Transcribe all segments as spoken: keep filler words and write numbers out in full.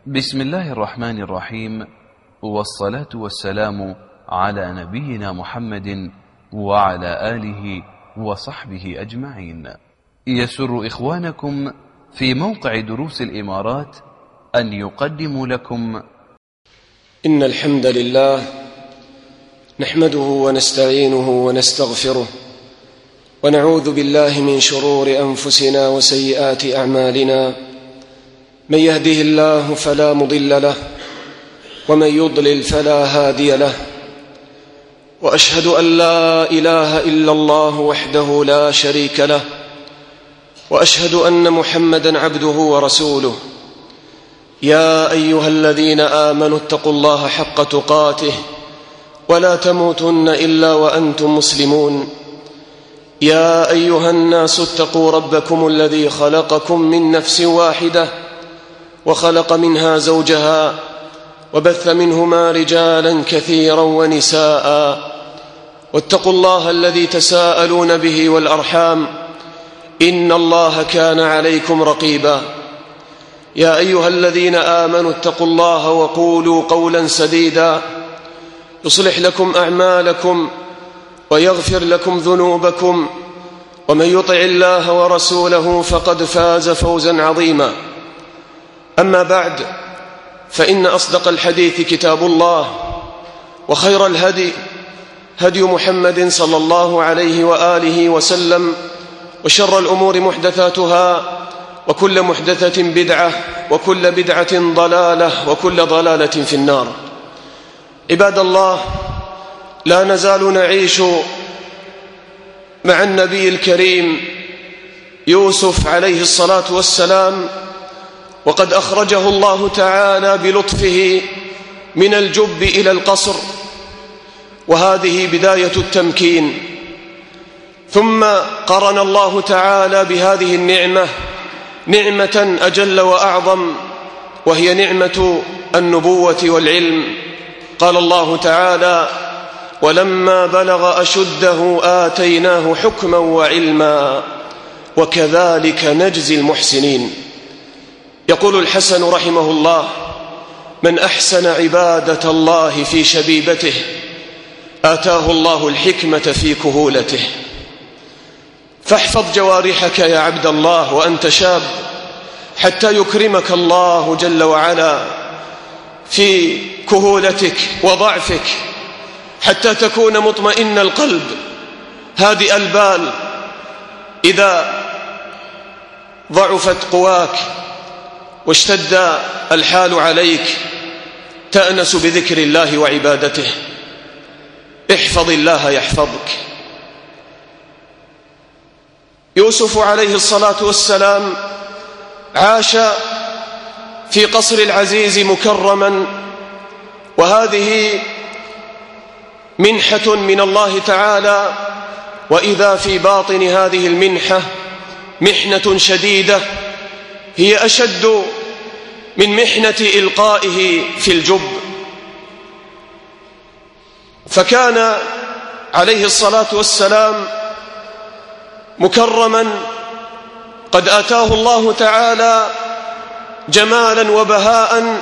بسم الله الرحمن الرحيم، والصلاة والسلام على نبينا محمد وعلى آله وصحبه أجمعين. يسر إخوانكم في موقع دروس الإمارات أن يقدموا لكم إن الحمد لله نحمده ونستعينه ونستغفره ونعوذ بالله من شرور أنفسنا وسيئات أعمالنا. من يهده الله فلا مضل له ومن يضلل فلا هادي له، وأشهد أن لا إله إلا الله وحده لا شريك له، وأشهد أن محمدًا عبده ورسوله. يا أيها الذين آمنوا اتقوا الله حق تقاته ولا تموتن إلا وأنتم مسلمون. يا أيها الناس اتقوا ربكم الذي خلقكم من نفس واحدة وخلق منها زوجها وبث منهما رجالا كثيرا ونساء، واتقوا الله الذي تساءلون به والأرحام إن الله كان عليكم رقيبا. يا أيها الذين آمنوا اتقوا الله وقولوا قولا سديدا يصلح لكم أعمالكم ويغفر لكم ذنوبكم، ومن يطع الله ورسوله فقد فاز فوزا عظيما. أما بعد، فإن أصدق الحديث كتاب الله، وخير الهدي هدي محمد صلى الله عليه وآله وسلم، وشر الأمور محدثاتها، وكل محدثة بدعة، وكل بدعة ضلالة، وكل ضلالة في النار. عباد الله، لا نزال نعيش مع النبي الكريم يوسف عليه الصلاة والسلام، وقد أخرجه الله تعالى بلطفه من الجب إلى القصر، وهذه بداية التمكين. ثم قرن الله تعالى بهذه النعمة نعمة أجل وأعظم، وهي نعمة النبوة والعلم. قال الله تعالى: ولما بلغ أشده آتيناه حكما وعلما وكذلك نجزي المحسنين. يقول الحسن رحمه الله: من أحسن عبادة الله في شبيبته آتاه الله الحكمة في كهولته. فاحفظ جوارحك يا عبد الله وأنت شاب، حتى يكرمك الله جل وعلا في كهولتك وضعفك، حتى تكون مطمئن القلب هادئ البال. إذا ضعفت قواك واشتد الحال عليك تأنس بذكر الله وعبادته. احفظ الله يحفظك. يوسف عليه الصلاة والسلام عاش في قصر العزيز مكرما، وهذه منحة من الله تعالى، وإذا في باطن هذه المنحة محنة شديدة هي أشد من محنة إلقائه في الجب. فكان عليه الصلاة والسلام مكرما، قد آتاه الله تعالى جمالا وبهاء،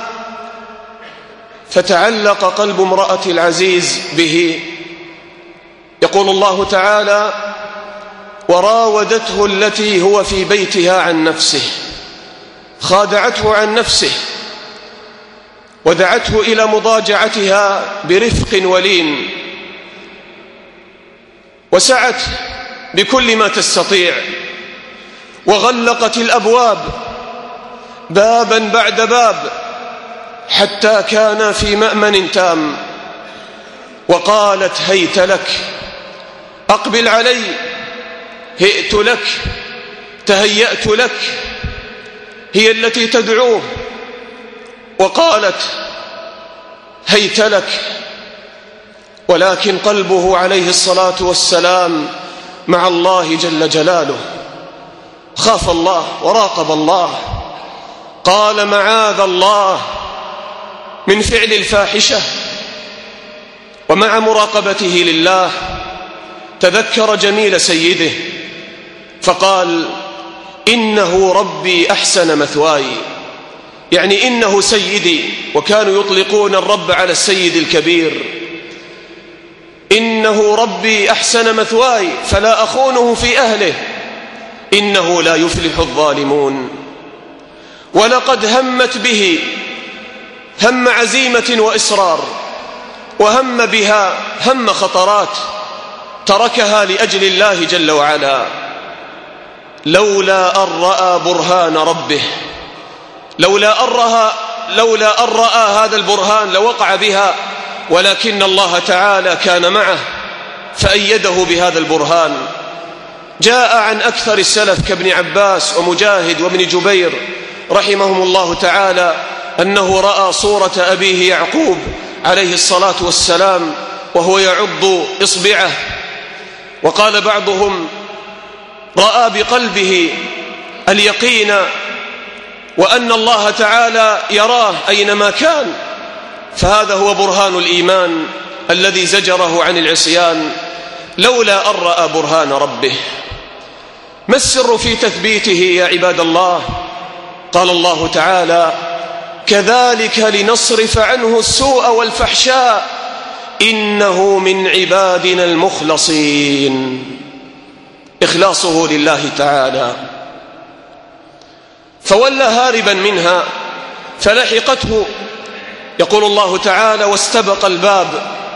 فتعلق قلب امرأة العزيز به. يقول الله تعالى: وراودته التي هو في بيتها عن نفسه. خادعته عن نفسه ودعته إلى مضاجعتها برفق ولين، وسعت بكل ما تستطيع، وغلقت الأبواب بابا بعد باب حتى كان في مأمن تام، وقالت: هيت لك، أقبل علي، هئت لك، تهيأت لك. هي التي تدعوه، وقالت: هيت لك. ولكن قلبه عليه الصلاة والسلام مع الله جل جلاله، خاف الله وراقب الله. قال: معاذ الله من فعل الفاحشة. ومع مراقبته لله تذكر جميل سيده فقال: إنه ربي أحسن مثواي يعني إنه سيدي، وكانوا يطلقون الرب على السيد الكبير. إنه ربي أحسن مثواي فلا أخونه في أهله، إنه لا يفلح الظالمون. ولقد همت به هم عزيمة وإصرار، وهم بها هم خطرات تركها لأجل الله جل وعلا، لولا أن رأى برهان ربه، لولا أن رأى, لولا أن رأى هذا البرهان لوقع بها، ولكن الله تعالى كان معه فأيده بهذا البرهان. جاء عن أكثر السلف كابن عباس ومجاهد وابن جبير رحمهم الله تعالى أنه رأى صورة أبيه يعقوب عليه الصلاة والسلام وهو يعض إصبعه، وقال بعضهم رأى بقلبه اليقين وأن الله تعالى يراه أينما كان، فهذا هو برهان الإيمان الذي زجره عن العصيان، لولا أن رأى برهان ربه. ما السر في تثبيته يا عباد الله؟ قال الله تعالى كذلك لنصرف عنه السوء والفحشاء إنه من عبادنا المخلصين. إخلاصه لله تعالى، فولى هاربا منها فلحقته. يقول الله تعالى واستبق الباب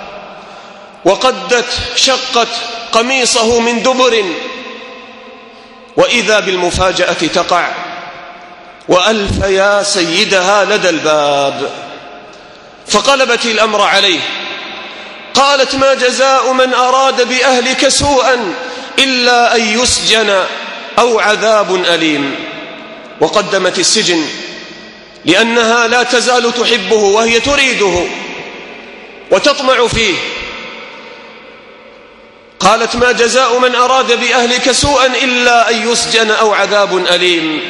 وقدت شقت قميصه من دبر، وإذا بالمفاجأة تقع وألف يا سيدها لدى الباب، فقلبت الأمر عليه. قالت ما جزاء من أراد بأهلك سوءا إلا أن يسجن أو عذاب أليم. وقدمت السجن لأنها لا تزال تحبه وهي تريده وتطمع فيه. قالت ما جزاء من أراد بأهلك سوءا إلا أن يسجن أو عذاب أليم.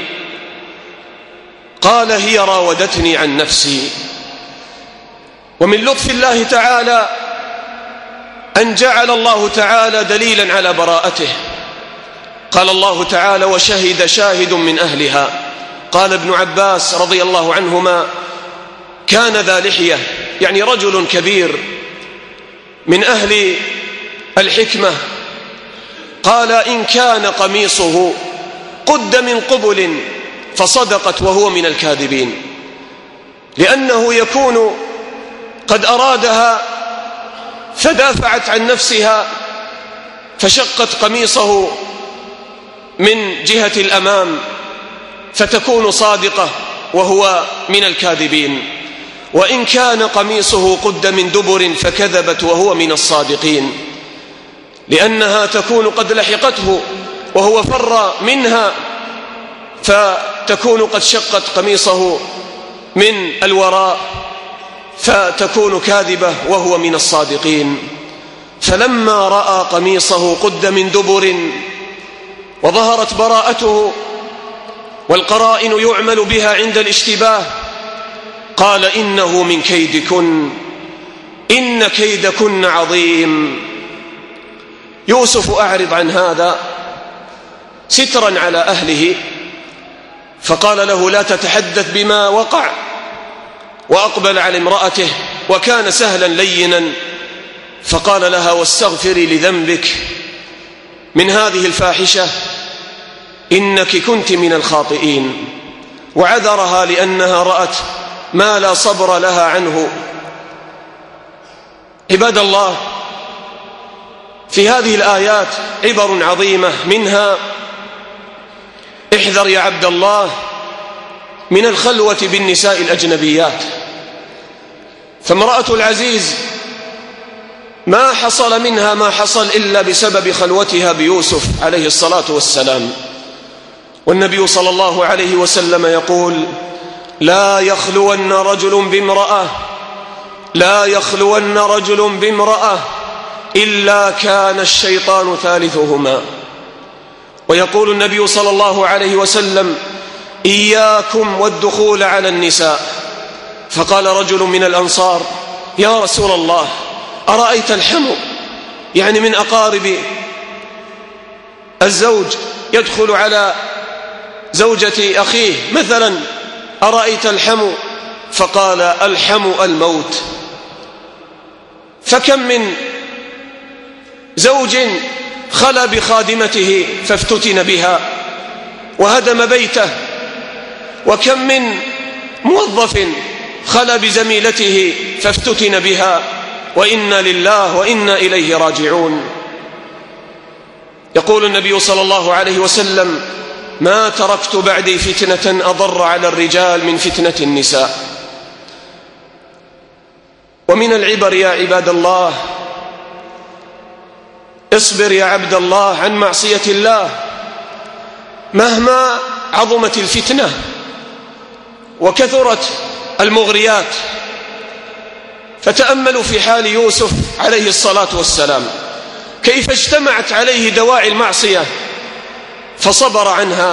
قال هي راودتني عن نفسي. ومن لطف الله تعالى أن جعل الله تعالى دليلا على براءته. قال الله تعالى وشهد شاهد من أهلها. قال ابن عباس رضي الله عنهما كان ذا لحية، يعني رجل كبير من أهل الحكمة. قال إن كان قميصه قد من قبل فصدقت وهو من الكاذبين، لأنه يكون قد أرادها فدافعت عن نفسها فشقت قميصه من جهة الأمام فتكون صادقة وهو من الكاذبين. وإن كان قميصه قد من دبر فكذبت وهو من الصادقين، لأنها تكون قد لحقته وهو فر منها فتكون قد شقت قميصه من الوراء فتكون كاذبة وهو من الصادقين. فلما رأى قميصه قد من دبر وظهرت براءته والقرائن يعمل بها عند الاشتباه، قال إنه من كيدكن إن كيدكن عظيم. يوسف أعرض عن هذا سترا على أهله، فقال له لا تتحدث بما وقع، وأقبل على امرأته وكان سهلا لينا، فقال لها واستغفري لذنبك من هذه الفاحشة إنك كنت من الخاطئين، وعذرها لأنها رأت ما لا صبر لها عنه. عباد الله، في هذه الآيات عبر عظيمة، منها احذر يا عبد الله من الخلوة بالنساء الأجنبيات. فامرأة العزيز ما حصل منها ما حصل إلا بسبب خلوتها بيوسف عليه الصلاة والسلام. والنبي صلى الله عليه وسلم يقول لا يخلون رجل بامرأة لا يخلون رجل بامرأة إلا كان الشيطان ثالثهما. ويقول النبي صلى الله عليه وسلم إياكم والدخول على النساء. فقال رجل من الأنصار يا رسول الله أرأيت الحمو، يعني من أقارب الزوج يدخل على زوجة أخيه مثلا أرأيت الحمو؟ فقال الحمو الموت. فكم من زوج خلا بخادمته فافتتن بها وهدم بيته، وكم من موظف خلا بزميلته فافتتن بها، وإنا لله وإنا إليه راجعون. يقول النبي صلى الله عليه وسلم: ما تركت بعدي فتنة أضر على الرجال من فتنة النساء. ومن العبر يا عباد الله: اصبر يا عبد الله عن معصية الله مهما عظمت الفتنة وكثرت المغريات. فتأملوا في حال يوسف عليه الصلاة والسلام كيف اجتمعت عليه دواعي المعصية فصبر عنها.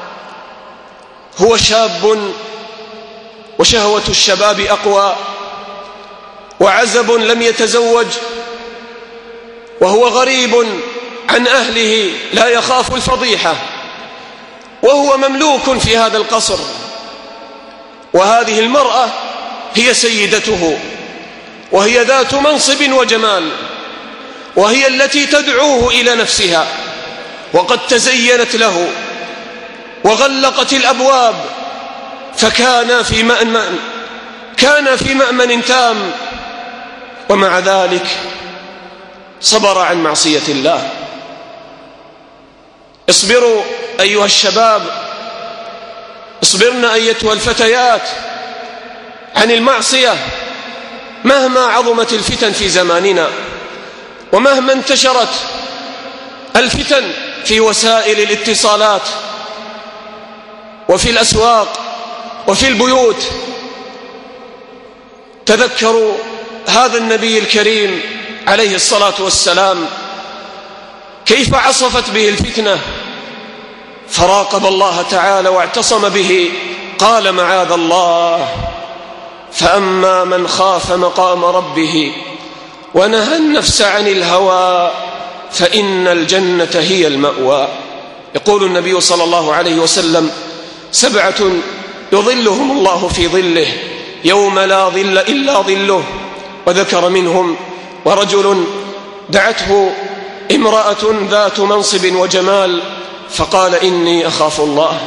هو شاب وشهوة الشباب أقوى، وعزب لم يتزوج، وهو غريب عن أهله لا يخاف الفضيحة، وهو مملوك في هذا القصر، وهذه المرأة هي سيدته، وهي ذات منصب وجمال، وهي التي تدعوه إلى نفسها، وقد تزينت له وغلقت الأبواب، فكان في مأمن كان في مأمن تام، ومع ذلك صبر عن معصية الله. اصبروا أيها الشباب، اصبرنا أيتها الفتيات عن المعصية مهما عظمت الفتن في زماننا، ومهما انتشرت الفتن في وسائل الاتصالات وفي الأسواق وفي البيوت. تذكروا هذا النبي الكريم عليه الصلاة والسلام كيف عصفت به الفتنة، فراقب الله تعالى واعتصم به. قال: معاذ الله، فأما من خاف مقام ربه ونهى النفس عن الهوى فإن الجنة هي المأوى. يقول النبي صلى الله عليه وسلم: سبعة يظلهم الله في ظله يوم لا ظل إلا ظله. وذكر منهم: ورجل دعته امرأة ذات منصب وجمال فقال: إني أخاف الله.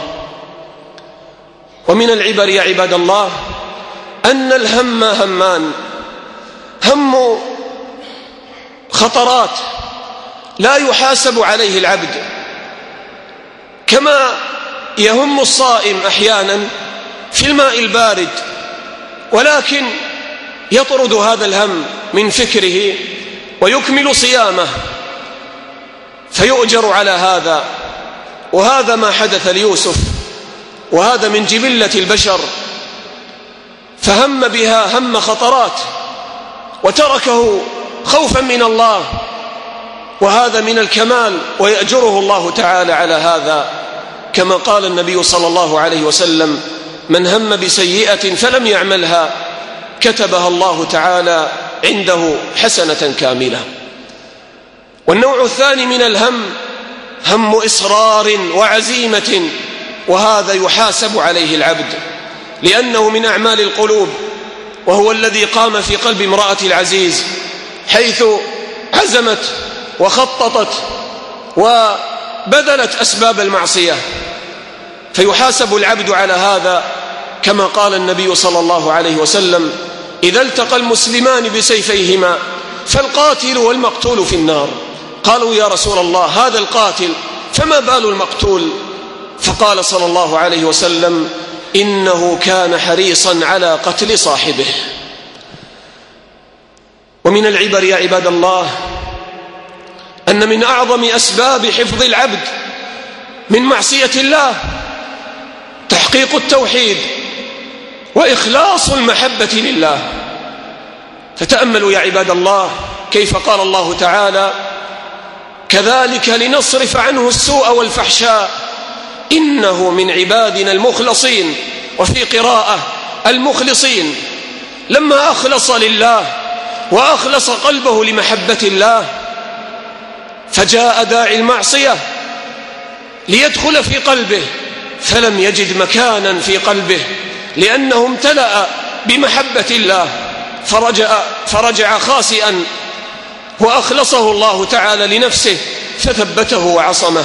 ومن العبر يا عباد الله أن الهم همان: هم خطرات لا يحاسب عليه العبد، كما يهم الصائم أحيانا في الماء البارد، ولكن يطرد هذا الهم من فكره ويكمل صيامه فيؤجر على هذا. وهذا ما حدث ليوسف، وهذا من جبلة البشر، فهم بها هم خطرات وتركه خوفا من الله، وهذا من الكمال، ويأجره الله تعالى على هذا، كما قال النبي صلى الله عليه وسلم: من هم بسيئة فلم يعملها كتبها الله تعالى عنده حسنة كاملة. والنوع الثاني من الهم هم إصرار وعزيمة، وهذا يحاسب عليه العبد لأنه من أعمال القلوب، وهو الذي قام في قلب امرأة العزيز حيث عزمت وخططت وبذلت أسباب المعصية، فيحاسب العبد على هذا، كما قال النبي صلى الله عليه وسلم: إذا التقى المسلمان بسيفيهما فالقاتل والمقتول في النار. قالوا: يا رسول الله، هذا القاتل، فما بال المقتول؟ فقال صلى الله عليه وسلم: إنه كان حريصا على قتل صاحبه. ومن العبر يا عباد الله أن من أعظم أسباب حفظ العبد من معصية الله تحقيق التوحيد وإخلاص المحبة لله. فتأملوا يا عباد الله كيف قال الله تعالى: كذلك لنصرف عنه السوء والفحشاء إنه من عبادنا المخلصين. وفي قراءة المخلصين، لما أخلص لله وأخلص قلبه لمحبة الله فجاء داعي المعصية ليدخل في قلبه فلم يجد مكانا في قلبه، لأنه امتلأ بمحبة الله فرجع, فرجع خاسئا وأخلصه الله تعالى لنفسه فثبته وعصمه.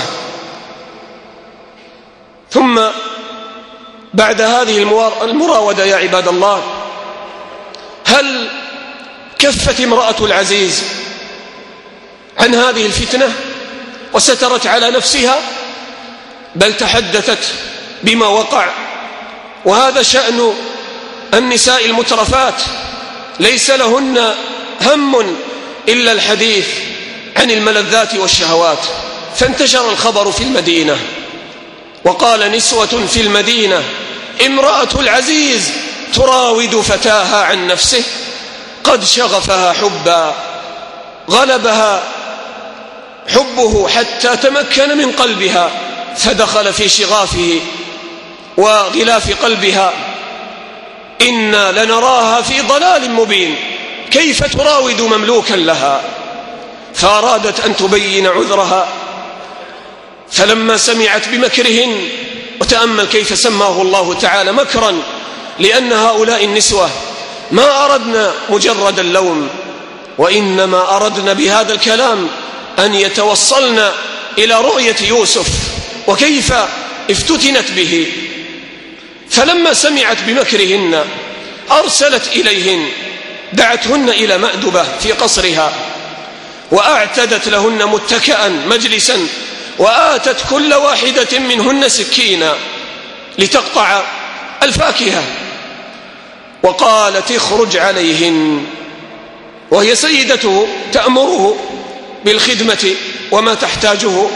ثم بعد هذه المراودة يا عباد الله، هل كفت امرأة العزيز عن هذه الفتنة وسترت على نفسها؟ بل تحدثت بما وقع. وهذا شأن النساء المترفات، ليس لهن هم إلا الحديث عن الملذات والشهوات. فانتشر الخبر في المدينة وقال نسوة في المدينة امرأة العزيز تراود فتاها عن نفسه قد شغفها حبا، غلبها حبه حتى تمكن من قلبها فدخل في شغافه وغلاف قلبها، إنا لنراها في ضلال مبين، كيف تراود مملوكا لها؟ فأرادت أن تبين عذرها. فلما سمعت بمكرهن، وتأمل كيف سماه الله تعالى مكرا، لأن هؤلاء النسوة ما أردنا مجرد اللوم، وإنما أردنا بهذا الكلام أن يتوصلنا إلى رؤية يوسف وكيف افتتنت به. فلما سمعت بمكرهن أرسلت إليهن، دعتهن إلى مأدبة في قصرها وأعتدت لهن متكئا مجلسا، وآتت كل واحدة منهن سكينا لتقطع الفاكهة، وقالت اخرج عليهن، وهي سيدته تأمره بالخدمة وما تحتاجه.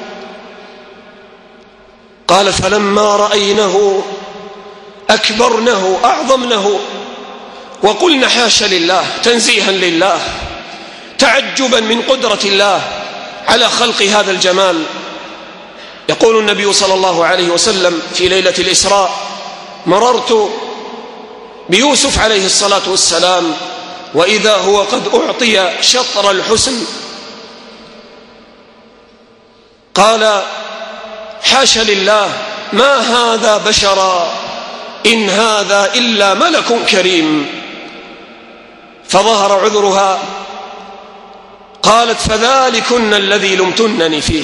قال فلما رأينه أكبرنه أعظمنه وقلنا حاشا لله، تنزيها لله، تعجبا من قدرة الله على خلق هذا الجمال. يقول النبي صلى الله عليه وسلم في ليلة الإسراء مررت بيوسف عليه الصلاة والسلام وإذا هو قد أعطي شطر الحسن. قال حاشا لله ما هذا بشرا إن هذا إلا ملك كريم. فظهر عذرها، قالت فذلكن الذي لمتنني فيه،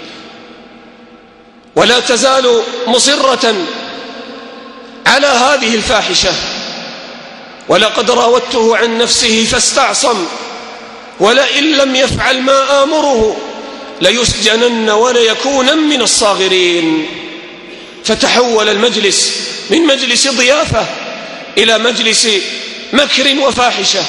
ولا تزال مصرة على هذه الفاحشة، ولقد راودته عن نفسه فاستعصم، ولئن لم يفعل ما آمره ليسجنن وليكونن من الصاغرين. فتحول المجلس من مجلس ضيافة إلى مجلس مكر وفاحشة،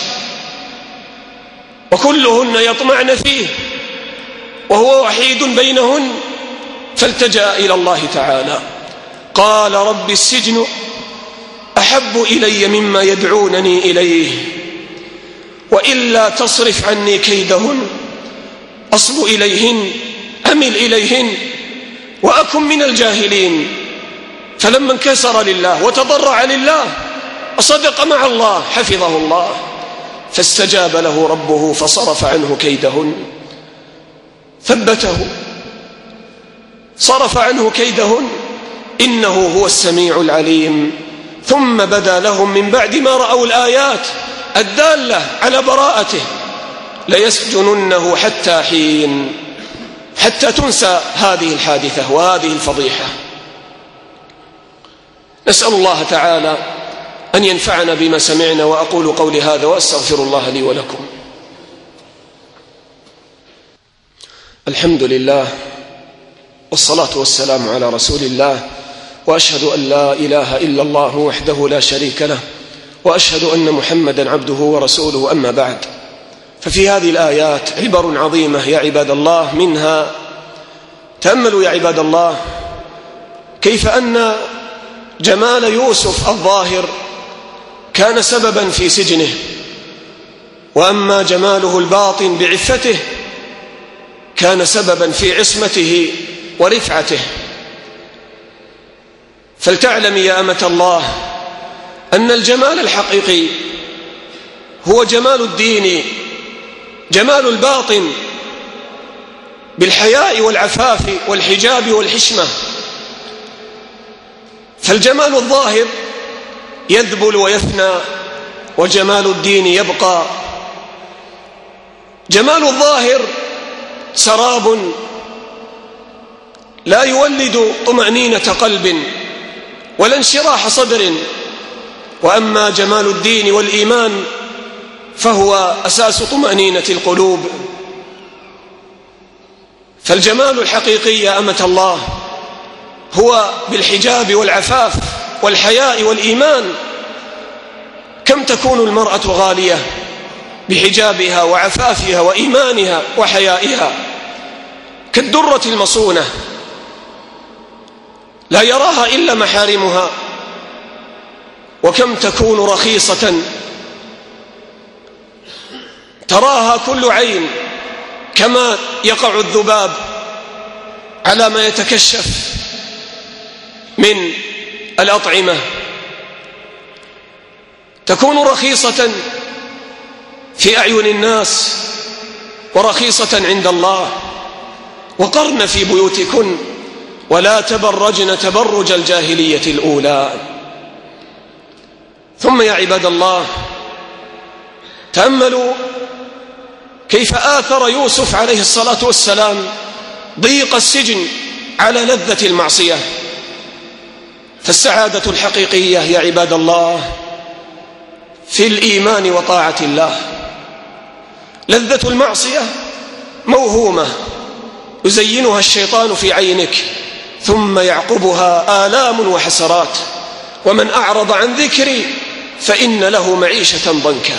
وكلهن يطمعن فيه وهو وحيد بينهن. فالتجأ إلى الله تعالى، قال رب السجن أحب إلي مما يدعونني إليه، وإلا تصرف عني كيدهن أصب إليهن أمل إليهن وأكن من الجاهلين. فلما انكسر لله وتضرع لله وصدق مع الله حفظه الله، فاستجاب له ربه فصرف عنه كيدهن، ثبته، صرف عنه كيدهن، إنه هو السميع العليم. ثم بدا لهم من بعد ما رأوا الآيات الدالة على براءته ليسجننه حتى حين، حتى تنسى هذه الحادثة وهذه الفضيحة. نسأل الله تعالى أن ينفعنا بما سمعنا. وأقول قولي هذا وأستغفر الله لي ولكم. الحمد لله والصلاة والسلام على رسول الله، وأشهد أن لا إله إلا الله وحده لا شريك له، وأشهد أن محمدا عبده ورسوله. أما بعد، ففي هذه الآيات عبر عظيمة يا عباد الله. منها تأملوا يا عباد الله كيف أن جمال يوسف الظاهر كان سببا في سجنه، وأما جماله الباطن بعفته كان سببا في عصمته ورفعته. فلتعلم يا أمة الله أن الجمال الحقيقي هو جمال الدين، جمال الباطن بالحياء والعفاف والحجاب والحشمة. فالجمال الظاهر يذبل ويفنى وجمال الدين يبقى. جمال الظاهر سراب لا يولد طمأنينة قلب ولا انشراح صدر، وأما جمال الدين والإيمان فهو أساس طمأنينة القلوب. فالجمال الحقيقي يا أمة الله هو بالحجاب والعفاف والحياء والإيمان. كم تكون المرأة غالية بحجابها وعفافها وإيمانها وحيائها كالدرة المصونة لا يراها إلا محارمها. وكم تكون رخيصة تراها كل عين، كما يقع الذباب على ما يتكشف من الأطعمة. تكون رخيصة في أعين الناس ورخيصة عند الله. وقرن في بيوتكن ولا تبرجن تبرج الجاهلية الأولى. ثم يا عباد الله تأملوا كيف آثر يوسف عليه الصلاة والسلام ضيق السجن على لذة المعصية. فالسعادة الحقيقية يا عباد الله في الإيمان وطاعة الله. لذة المعصية موهومة يزينها الشيطان في عينك ثم يعقبها آلام وحسرات. ومن أعرض عن ذكري فإن له معيشة ضنكا.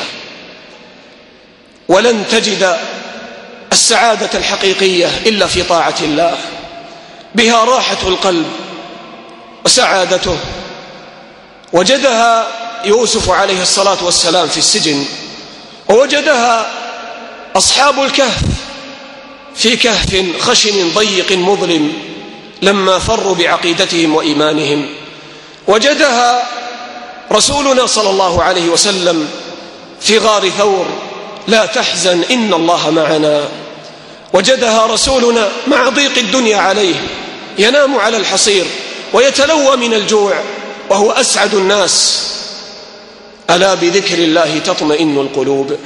ولن تجد السعادة الحقيقية إلا في طاعة الله، بها راحة القلب وسعادته. وجدها يوسف عليه الصلاة والسلام في السجن، ووجدها أصحاب الكهف في كهف خشن ضيق مظلم لما فروا بعقيدتهم وإيمانهم. وجدها رسولنا صلى الله عليه وسلم في غار ثور لا تحزن إن الله معنا. وجدها رسولنا مع ضيق الدنيا عليه ينام على الحصير ويتلوى من الجوع وهو أسعد الناس. ألا بذكر الله تطمئن القلوب.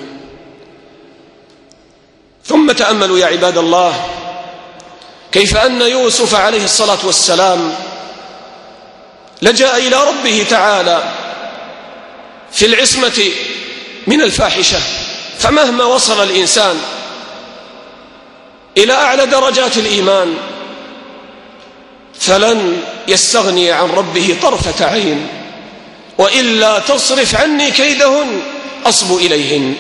ثم تأملوا يا عباد الله كيف أن يوسف عليه الصلاة والسلام لجأ إلى ربه تعالى في العصمة من الفاحشة. فمهما وصل الإنسان إلى أعلى درجات الإيمان فلن يستغني عن ربه طرفة عين. وإلا تصرف عني كيدهن أصب إليهن.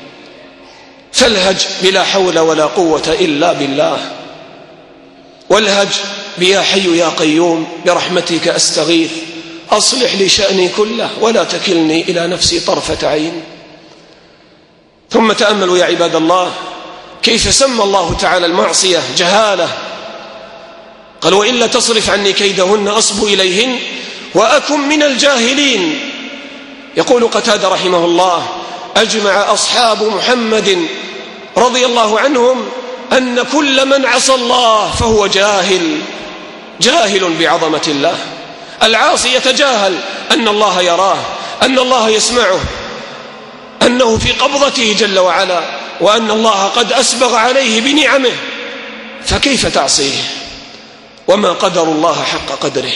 فالهج بلا حول ولا قوة إلا بالله. والهج بيا حي يا قيوم برحمتك أستغيث أصلح لي شأني كله ولا تكلني إلى نفسي طرفة عين. ثم تأملوا يا عباد الله كيف سمى الله تعالى المعصية جهالة. قال وإلا تصرف عني كيدهن أصب إليهن وأكن من الجاهلين. يقول قتادة رحمه الله أجمع أصحاب محمد رضي الله عنهم أن كل من عصى الله فهو جاهل جاهل بعظمة الله. العاصي يتجاهل أن الله يراه، أن الله يسمعه، أنه في قبضته جل وعلا، وأن الله قد أسبغ عليه بنعمه. فكيف تعصيه وما قدر الله حق قدره.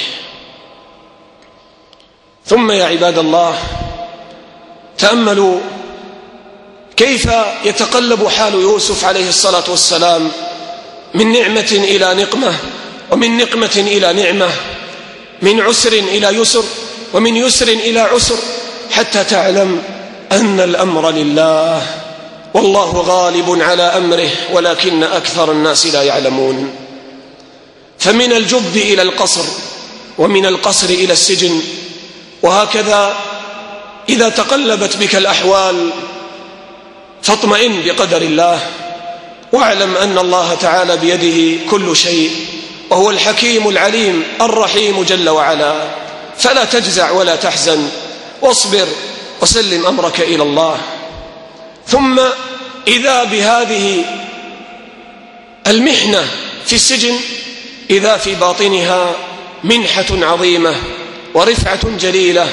ثم يا عباد الله تأملوا كيف يتقلب حال يوسف عليه الصلاة والسلام من نعمة إلى نقمة، ومن نقمة إلى نعمة، من عسر إلى يسر، ومن يسر إلى عسر، حتى تعلم أن الأمر لله والله غالب على أمره ولكن أكثر الناس لا يعلمون. فمن الجب إلى القصر، ومن القصر إلى السجن، وهكذا إذا تقلبت بك الأحوال فاطمئن بقدر الله، واعلم أن الله تعالى بيده كل شيء، وهو الحكيم العليم الرحيم جل وعلا. فلا تجزع ولا تحزن، واصبر وسلم أمرك إلى الله. ثم إذا بهذه المحنة في السجن إذا في باطنها منحة عظيمة ورفعة جليلة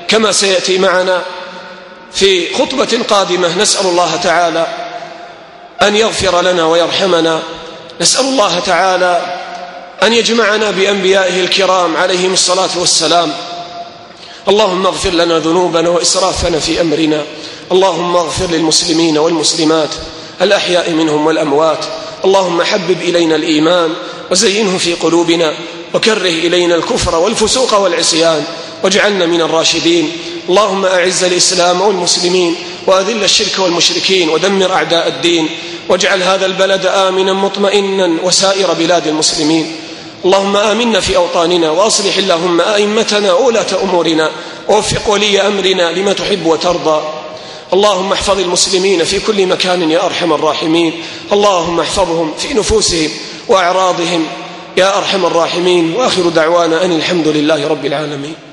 كما سيأتي معنا في خطبة قادمة. نسأل الله تعالى أن يغفر لنا ويرحمنا، نسأل الله تعالى أن يجمعنا بأنبيائه الكرام عليهم الصلاة والسلام. اللهم اغفر لنا ذنوبنا وإسرافنا في أمرنا، اللهم اغفر للمسلمين والمسلمات الأحياء منهم والأموات. اللهم حبب إلينا الإيمان وزينه في قلوبنا، وكره إلينا الكفر والفسوق والعصيان، واجعلنا من الراشدين. اللهم أعز الإسلام والمسلمين، وأذل الشرك والمشركين، ودمر أعداء الدين، واجعل هذا البلد آمنا مطمئنا وسائر بلاد المسلمين. اللهم آمنا في أوطاننا، وأصلح اللهم أئمتنا وولاة أمورنا، ووفق ولي أمرنا لما تحب وترضى. اللهم احفظ المسلمين في كل مكان يا أرحم الراحمين، اللهم احفظهم في نفوسهم وأعراضهم يا أرحم الراحمين. وآخر دعوانا أن الحمد لله رب العالمين.